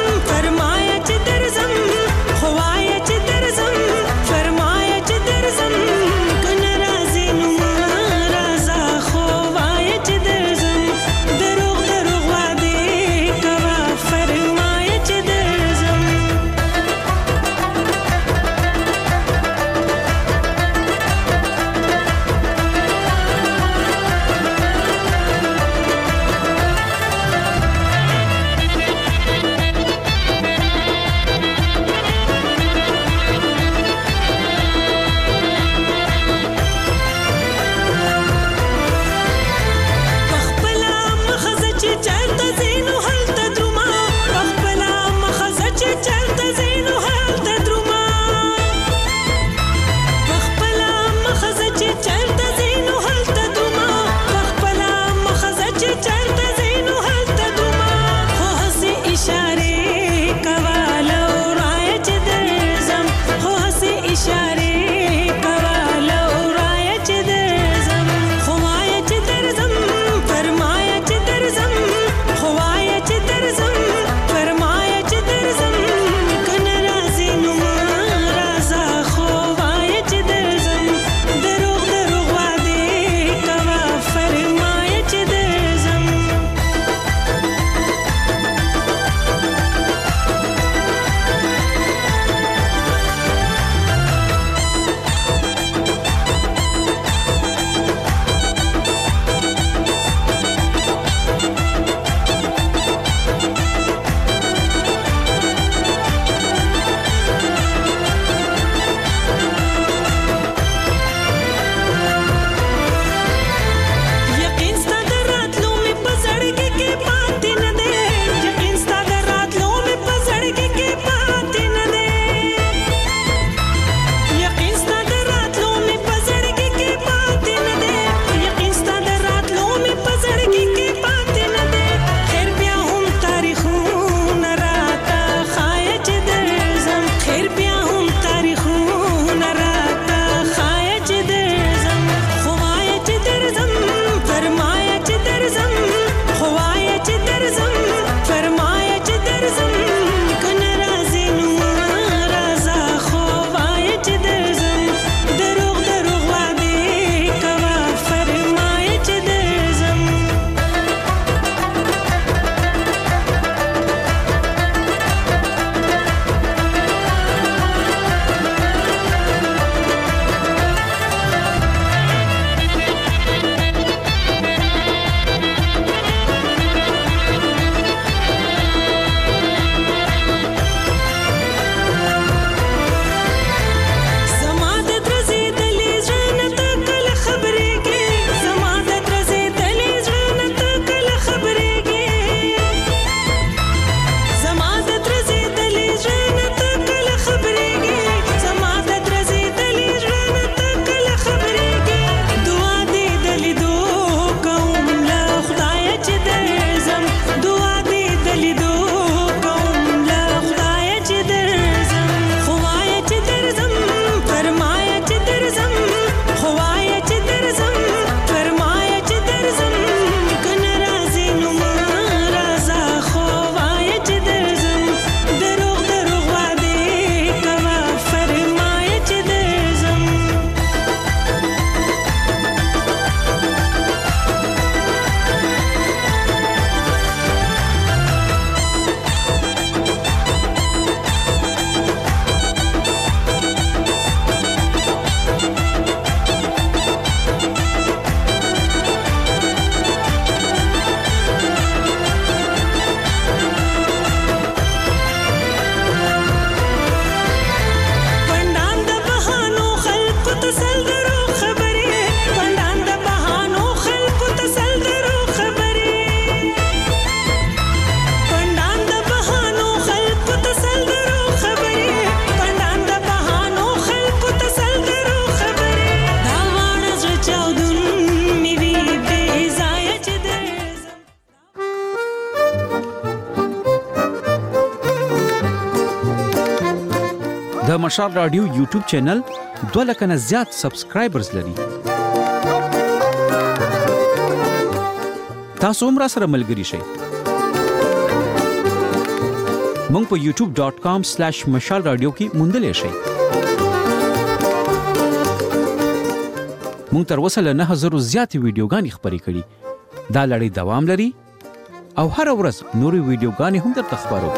فرمایه چې درځم د مشال رادیو یوټیوب چینل دوه لک نه زیات سبسکرایبرز لري. تاسو هم را سره ملګري شئ. مونږ په یوټیوب ډاٹ کام سلیش مشال رادیو کې موندلې شئ. مونږ تر اوسه له نه زره زیاتې ویډیوګانې خپرې کړي. دا لړۍ دوام لري او هر ورځ نورې ویډیوګانې هم درته خپرو.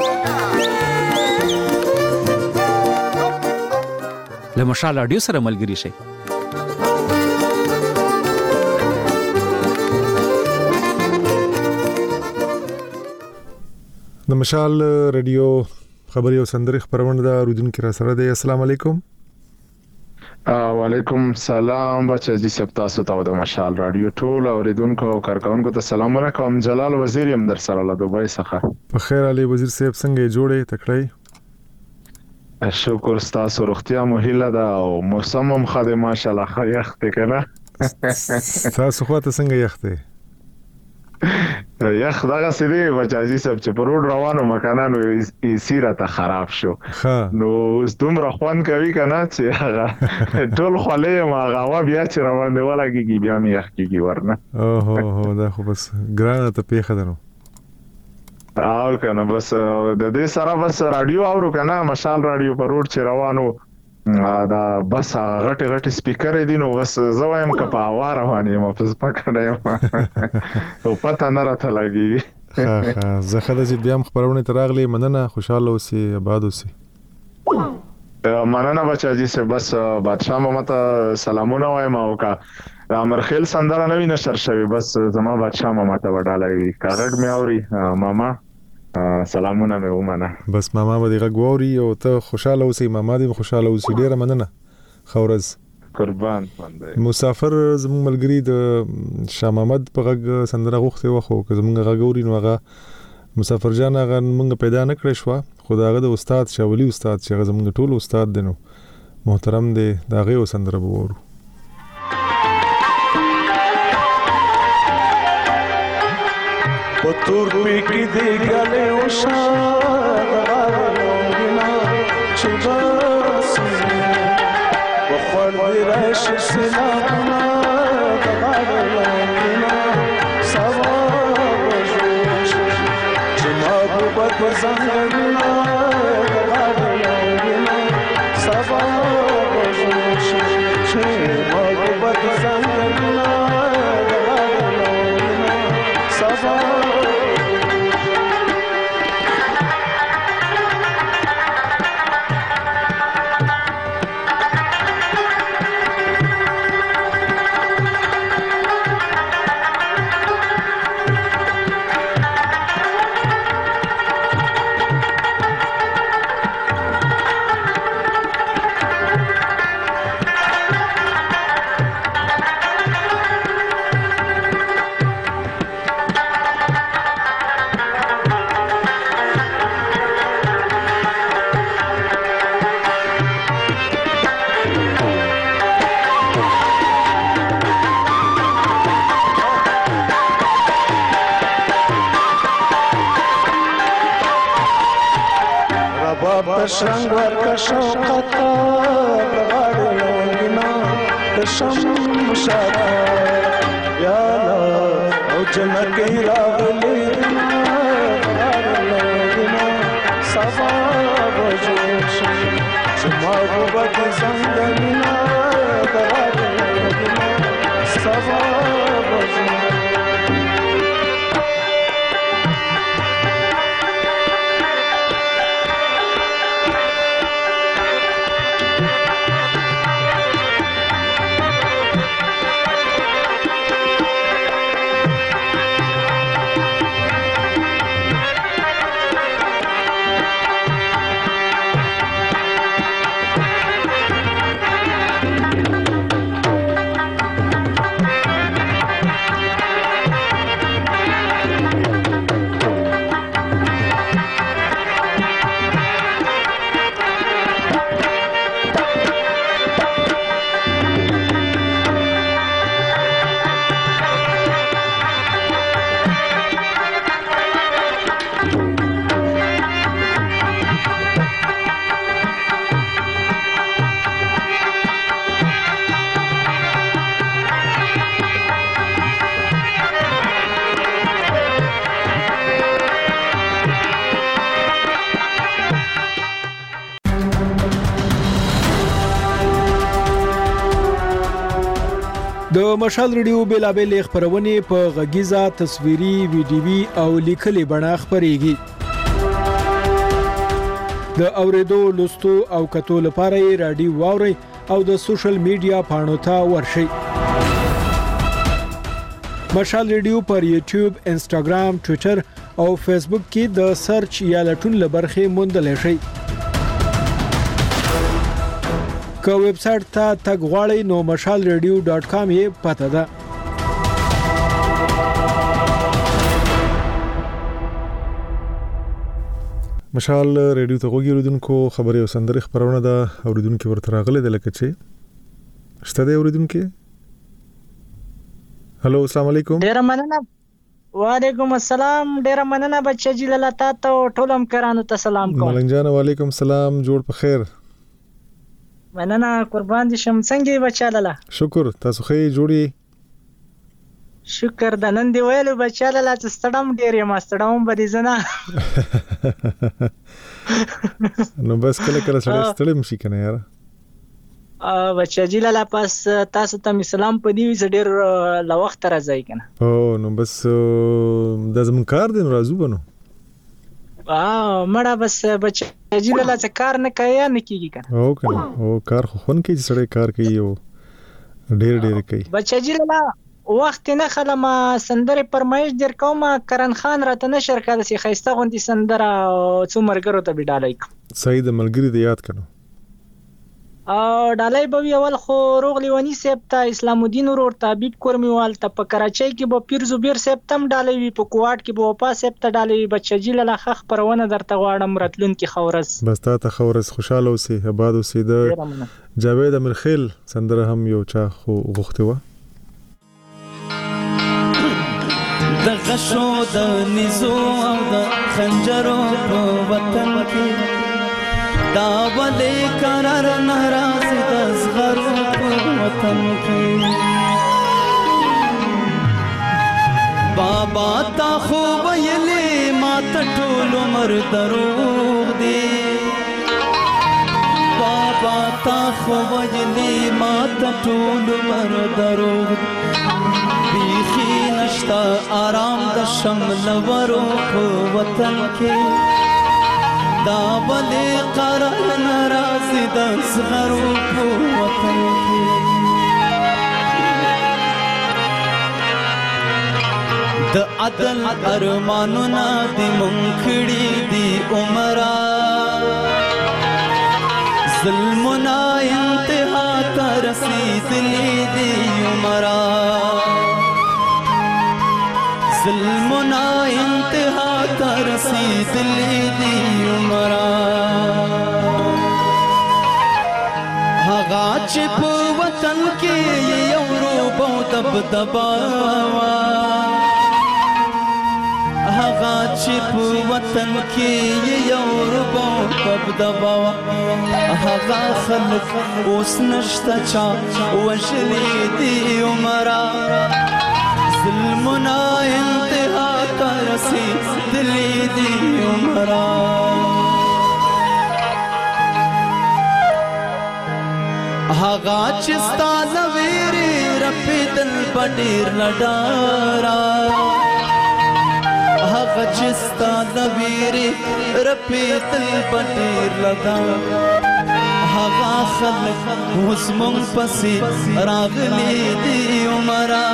له مشال رادیو سره ملګري شئ. د مشال رادیو خبري او سندري خبرونه دا رودونکو را سره دی. السلام علیکم. وعلیکم سلام بچا جی سب تاسو ته د مشال رادیو ټول اوریدونکو او کارکونکو ته سلامونه کوم. جلال وزیر يم در سره له دوبۍ څخه. په خیر علي وزیر صاحب څنګه جوړې تکړه؟ شکر تاسو روغتیا مو هیله ده او موسم هم خاله ماشاءالله ښه یخ دی کنه. تاسو خو ته څنګه یخ دی؟ یخ دغه سړي بچاجي سب چې په روډ روانو مکانانو یې سیره ته خراب شو. نو دومره خوان کوي کنه چې هغه ټول خولې ما غوا بیا چې روان دی ولګي بیا مې یخ کیږي ورنه. اوه هو دا خو بس ګرانه ته پیښه ده نو. او کنه بس د دې سره بس رادیو اورو کنه مشال رادیو په روډ چې روانو دا بس غټه غټه سپیکر دي نو بس زوایم ک په هوا روانې ما په سپکړه یم او پته نه راته لګي. ها ها زه خدای چې بیا خبرونه تراغلي مننه خوشاله اوسې آباد اوسې. مننه بچاجي سه بس بادشاہ محمد سلامونه وایم او کا امرخیل سندره نوی نشر شوی بس زما بادشاہ محمد ته وډاله وی کاغړ مې اوري ماما سلامونه مې ومنه. بس ماما به دغه غووري او ته خوشاله اوسې ماما دې خوشاله اوسې. ډیره مننه خورز قربان باندې. مسافر زموږ ملګری د شاه محمد په غږ سندره غوښته وخو که زموږ غووري نو هغه مسافر جان هغه موږ پیدا نه کړی شو. خدای د استاد شاولی استاد چې هغه زموږ ټول استاد دی نو محترم دی دا غي سندره وورو. پتور پی دی گلے وشار غالونا چباسنا وخوان ویراش سلامنا غالونا سوا بجوش جماب بد زنگنا غالونا سوا بجوش جماب بد زنگنا غالونا سوا شرنگ ورکا شوقتا بغار لونگنا دشم شادا یالا او جنگی راغلی بغار لونگنا صفا بجوش شما ببت زنگنا بغار لونگنا صفا بجوش د مشال ریډیو بیلابل خبرونه په غږیزه تصویري ویډیوي او لیکلي بڼه خبريږي د اوریدو لوستو او کتو لپاره رادیو واوري او د سوشل میډیا پاڼو ته ورشي مشال ریډیو پر یوټیوب انسټاګرام ټوئیټر او فیسبوک کې د سرچ یا لټون لبرخه موندل شي که ویب سټ ته تګ غواړئ نو مشال ریډیو ډاټ کام یې پته ده مشال ریډیو ته غوږی اوریدونکو خبري او سندري خبرونه ده اوریدونکو ورته راغله د لکه چې شته دی اوریدونکو هالو السلام علیکم ډیر مننه وعلیکم السلام ډیر مننه بچی جلاله تاسو ټولم کرانو ته سلام کوم ملنګ جان وعلیکم السلام جوړ په خیر مننه قربان دي شم څنګه بچاله شکر تاسو خې جوړي شکر د نن دی ویلو بچاله چې ستړم ډیر یم ستړم بده زنه نو بس کله کله سره ستړم شي کنه یار ا بچا جلاله پاس تاسو ته سلام پدی ډیر لا وخت راځي کنه او نو بس د زمون کار دین راځو بنو اه مړه بس بچا جلاله څه کار نه کوي نه کیږي کنه او کنه او کار خو خون کې سړی کار کوي او ډیر ډیر کوي بچا جلاله وخت نه خلما سندره پرمایش در کومه کرن خان راته نشر کړه سي خيسته غوندي سندره څو مرګرو ته بډالای صحیح د ملګری د یاد کړو ا ډالای به اول خو روغلی ونی سپتا اسلام الدین ورور طبيب کورمیوال ته په کراچۍ کې به پیر زبیر سپتم ډالای وی په کوټ کې به په سپتا ډالای بچجیل له خخ پرونه درته غواړم راتلون کې خورس بس تا ته خورس خوشاله اوسې آباد اوسې د جاوید امرخیل سندره هم یو چا خو غوښته و د غشو د نيزو او د خنجرو په وطن کې دا ولې قرار ناراضي د زغرو په وطن کې بابا تا خو ویلې ما ته ټول عمر دروغ دی بابا تا خو ویلې ما ته ټول عمر دروغ بیخی نشتا آرام د شمل ورو په وطن کې دا ولې قرار ناراضي د صغرو په وطن کې د عدل ارمانونه دي منکړي دي عمره ظلمونه انتها ته رسیدلي دي عمره ظلمنا انتها ترسیدلی دی عمرا هغا چې په وطن کې یو روبو دبدبا هغا چې په وطن کې یو روبو دبدبا هغا خلک اوس نشته چا وشلی دی عمرا ظلمنا انتها ترسی دلی دی عمرا هغا چستا نویری رپی دل بډیر لډارا هغا چستا نویری رپی دل بډیر لډارا هغا خلق اوس مونږ پسې راغلي دی عمرا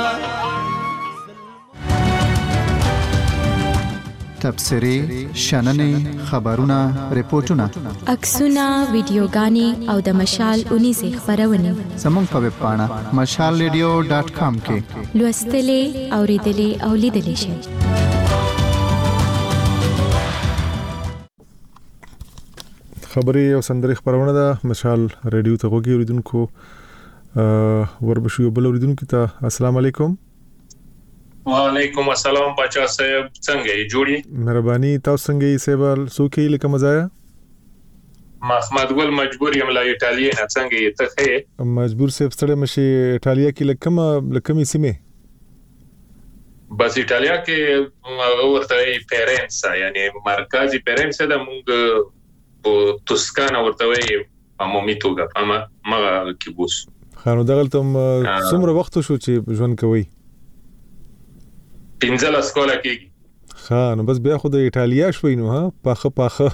تبصرې شننې خبرونه ریپورتونه عکسونه ویډیوګانې او د مشال اونیزه خبرونه زموږ په ویب پاڼه مشال ریډیو ډاټ کام کې لوستلې اوریدلې او لیدلې شئ خبري او سندري خبرونه ده مشال ریډیو ته غوږی اوریدونکو وربشو یو بل اوریدونکو ته السلام علیکم وعلیکم السلام بچا صاحب څنګه یې جوړی مهرباني تاسو څنګه یې سیبل سوکې لکه مزایا محمد ګل مجبور یم لا ایتالیا نه څنګه یې ته مجبور سیب ستړي مشي ایتالیا کې لکه لکه سیمه بس ایتالیا کې ورته پیرنسا یعنی مرکزی پیرنسا د مونږ په توسکانا ورته وي عمومي توګه اما ما کې بوس خانو دغه تم څومره وخت شو چې ژوند کوي؟ پنځه سکولا کې. ها نو بس بیا خو د ایټالیا شوي نو ها پاخه پاخه.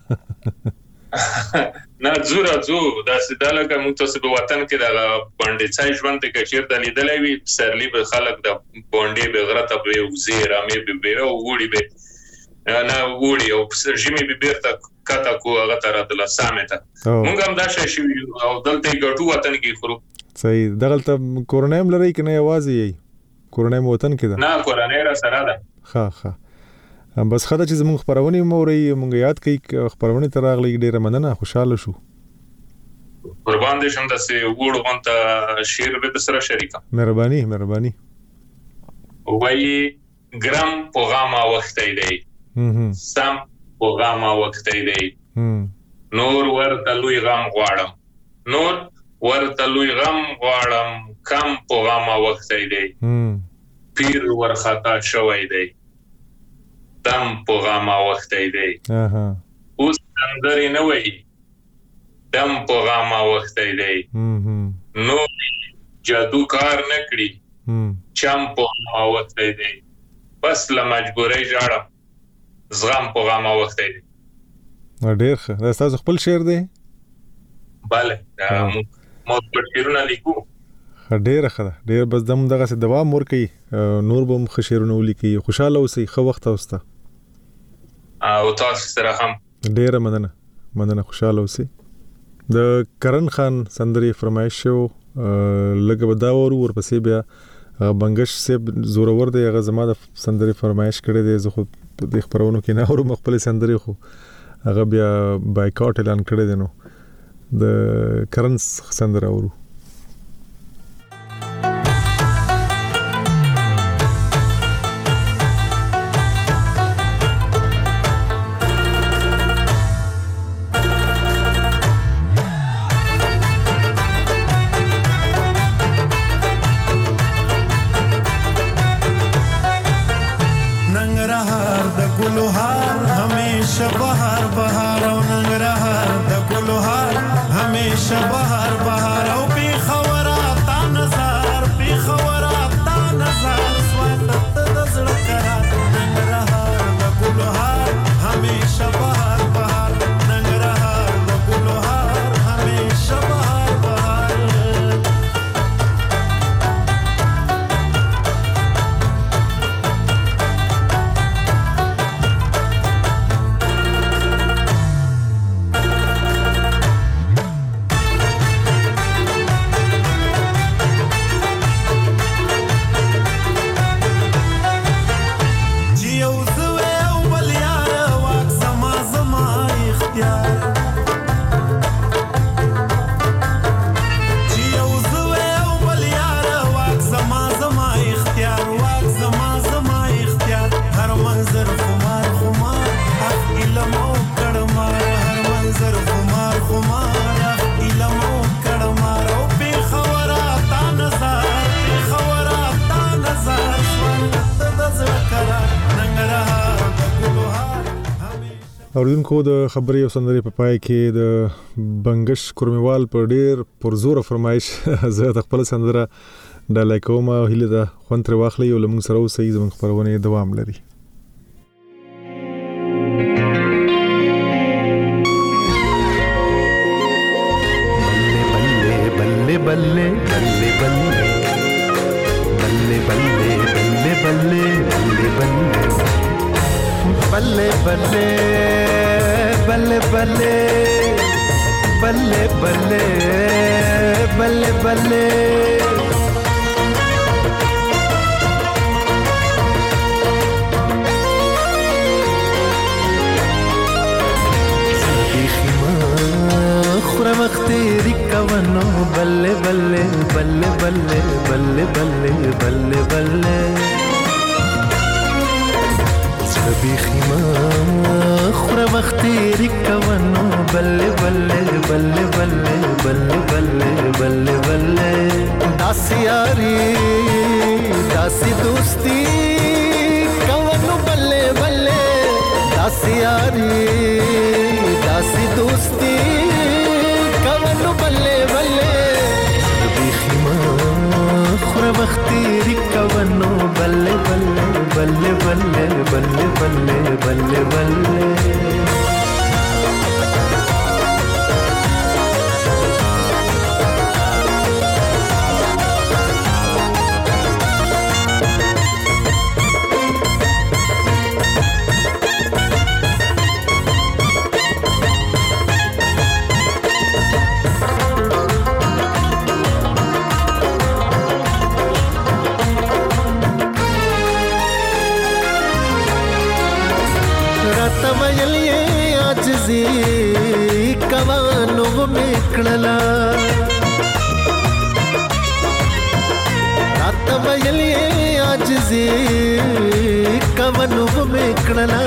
نه زورا زو دا سداله کوم تاسو په وطن کې دا باندې ځای ژوند کې چیر د لیدلې وي سرلی به خلک د باندې به غرته به وزیر امي به بیره وګړي به نه وګړي او سرجمي به بیرته کاته کو هغه تر د لسامته مونږ هم دا شي شو او دلته ګټو وطن کې خورو. صحیح دغلته کورونایم لري کنه یوازې یي کورونایم وطن کې ده؟ نه کورونای را سره ده. ها ها بس خدای چې زموږ خبرونه موري مونږ یاد کړئ خبرونه تر راغلي ډیره مننه خوشاله شو. قربان دې شم تاسو وګړو غونته شیر به سره شریکه. مهرباني مهرباني. وای ګرام پیغام وخت دی. هم سم پیغام وخت دی. هم نور ورته لوی غم غواړم. نور ورته لوی غم غواړم کم پیغام وخت دی. هم پیر ورخطا شوی دی. دم پیغام وخت دی. اها اوس اندرې نه وای دم پیغام وخت دی. هم نو جادو کار نه کړی. هم چم پیغام وخت دی. بس له مجبورۍ جاړم زغم پیغام وخت دی. ډېر ښه دا تاسو خپل شعر دی؟ bale مو په شعرونه لیکو. ډېر ښه ده ډېر بس دم دغه څه دوام ورکړي نور به هم شعرونه ولیکي خوشاله اوسئ ښه وخت اوسته. او تاسو سره هم ډېره مننه مننه خوشاله اوسئ. د کرن خان سندرې فرمایش شو لږه به دا ورو ورپسې بیا بنګش صاحب زورور دی هغه زما د سندرې فرمایش کړی دی زه خو د خبرونو کې نه اورم خپل سندرې خو هغه بیا بایکاټ اعلان کړی دی نو د کرن سندره اورو. اوریدونکو د خبرې او سندرې په پای کې د بنګش کورمیوال په ډیر پرزور فرمایش زه د خپل سندره د لایکوما هیله ده خوند تر واخلي او لمون سره اوسئ زموږ خبرونه دوام لري. बल्ले बल्ले बल्ले बल्ले बल्ले बल्ले बल्ले बल्ले बल्ले बल्ले बल्ले बल्ले बल्ले बल्ले बल्ले बल्ले बल्ले خورا مختیری کوانو بلے بلے بلے بلے بلے بلے بلے بلے سبی خیما خورا مختیری کوانو بلے بلے بلے بلے بلے بلے بلے بلے داسی یاری داسی دوستی کوانو بلے بلے داسی یاری داسی دوستی بلے بلے बल्ले बल्ले बल्ले बल्ले कवानो मेकड़ला रात बयलिए आज जी कवानो मेकड़ला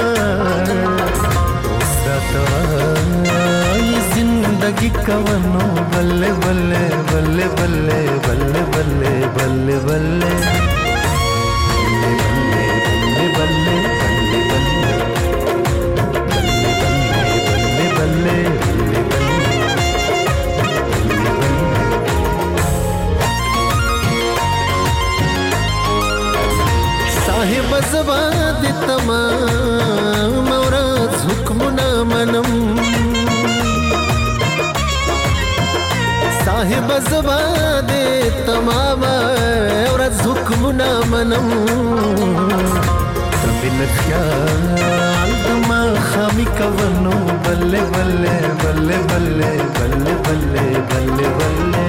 जिंदगी कवानो बल्ले बल्ले बल्ले बल्ले बल्ले बल्ले बल्ले बल्ले बल्ले बल्ले साहिब जबाद तमाम औरत हुक्मुना मनम साहिब जबाद तमाम औरत हुक्मुना मनम तबिल ख्याल दमा खामी कवनो बल्ले बल्ले बल्ले बल्ले बल्ले बल्ले बल्ले बल्ले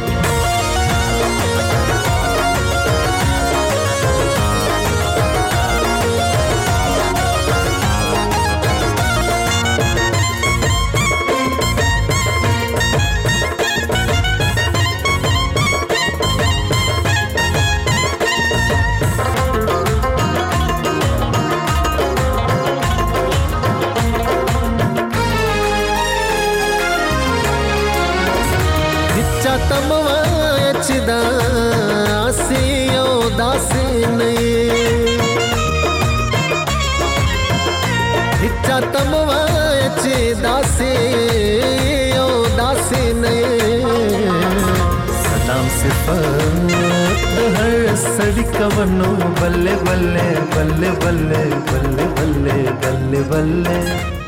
तमवाचे दासे ओ दासे नये सलाम सिफत हर सड़ी कवनो बल्ले बल्ले बल्ले बल्ले बल्ले बल्ले बल्ले बल्ले